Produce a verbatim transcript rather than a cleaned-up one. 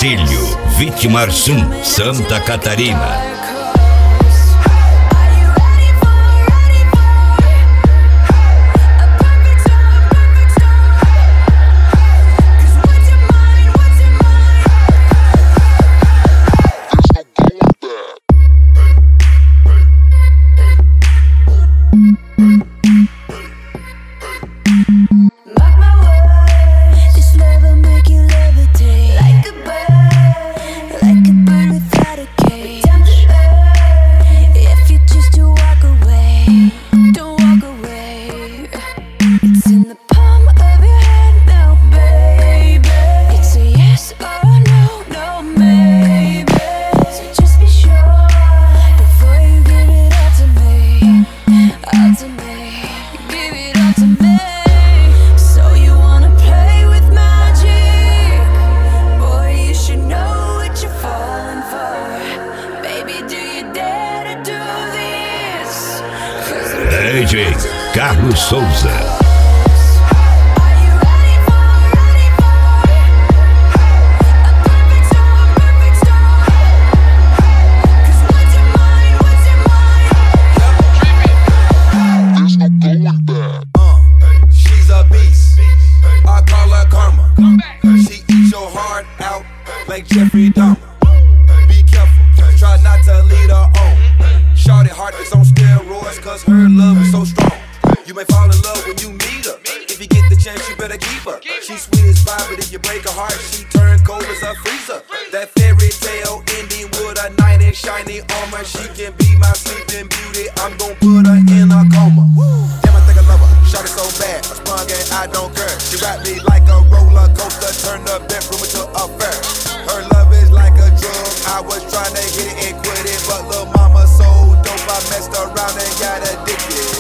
Cecílio, Vitimarsum, Santa Catarina. D J Carlos Souza. Like Jeffrey Dahmer. Be careful, try not to lead her on. Shorty heart is on steroids, cause her love is so strong. You may fall in love when you meet her. If you get the chance, you better keep her. She's sweet as pie, but if you break her heart, she turns cold as a freezer. That fairy tale ending with a knight in shiny armor. She can be my sleeping beauty, I'm gon' put her in a coma. Damn, I think I love her, shorty so bad, I sprung and I don't care. She wrapped me like a roller coaster, turned the bedroom into a fair. Her love is like a drug, I was trying to hit it and quit it, but lil' mama so dope, I messed around and got addicted.